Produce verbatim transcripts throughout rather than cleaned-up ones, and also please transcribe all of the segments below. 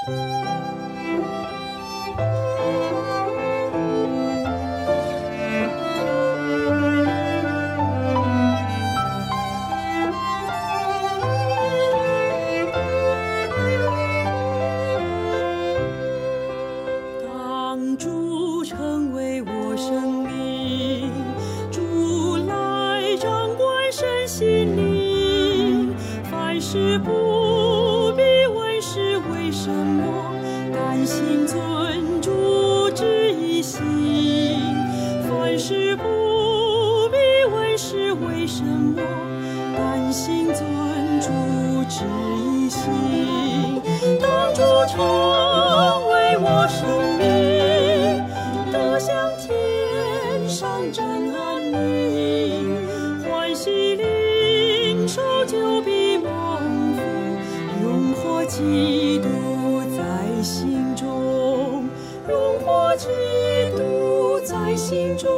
当主成为我生命，主来掌管身心灵，凡事不必问是为什么，甘心遵主旨意行。凡事不必问是为什么，甘心遵主旨意行。当主成为我生命，得享天上真安宁，欢喜领受救必蒙福，荣获基督在心中，荣获基督在心中。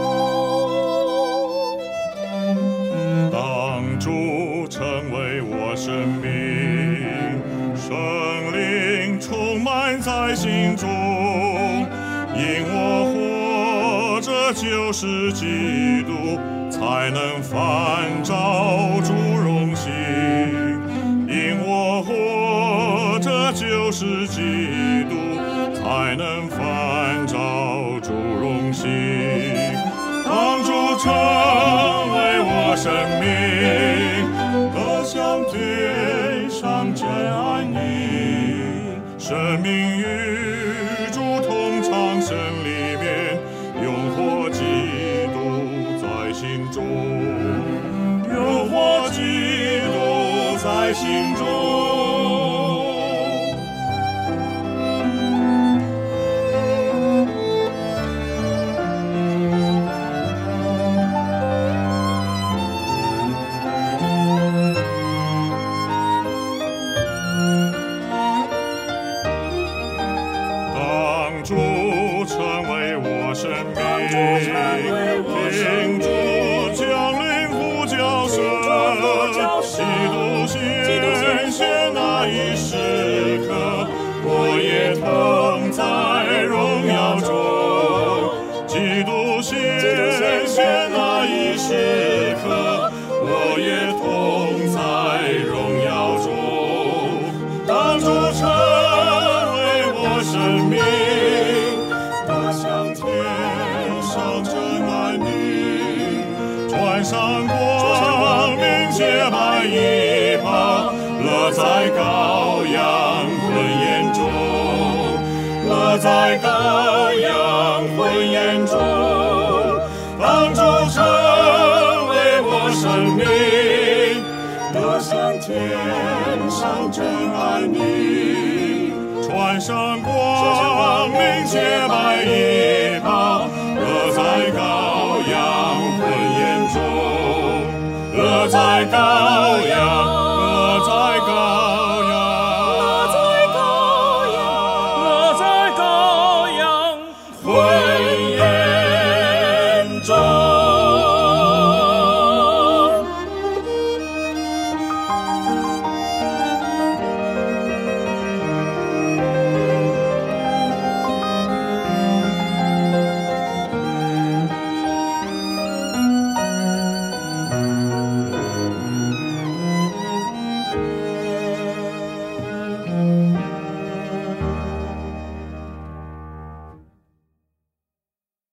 当主成为我生命，圣灵充满在心中，因我活着就是基督，才能反照主荣幸。因我活着就是基督，才能反照主荣幸。当主成为我生命，得享天上真安宁，生命与主同长生里面，永活基督在心中，永活基督在心中。当主成为我生命，听主降临呼叫声，基督显现那一时刻，我也同在荣耀中。基督显现那一时刻，我也同在荣耀中。当主成为我生命，得享天上真安宁，穿上光明洁白衣袍，乐在羔羊婚宴中，乐在羔羊婚宴中。当主成为我生命，得享天上真安宁，穿上光明洁白衣袍，乐在羔羊婚宴中，乐在羔羊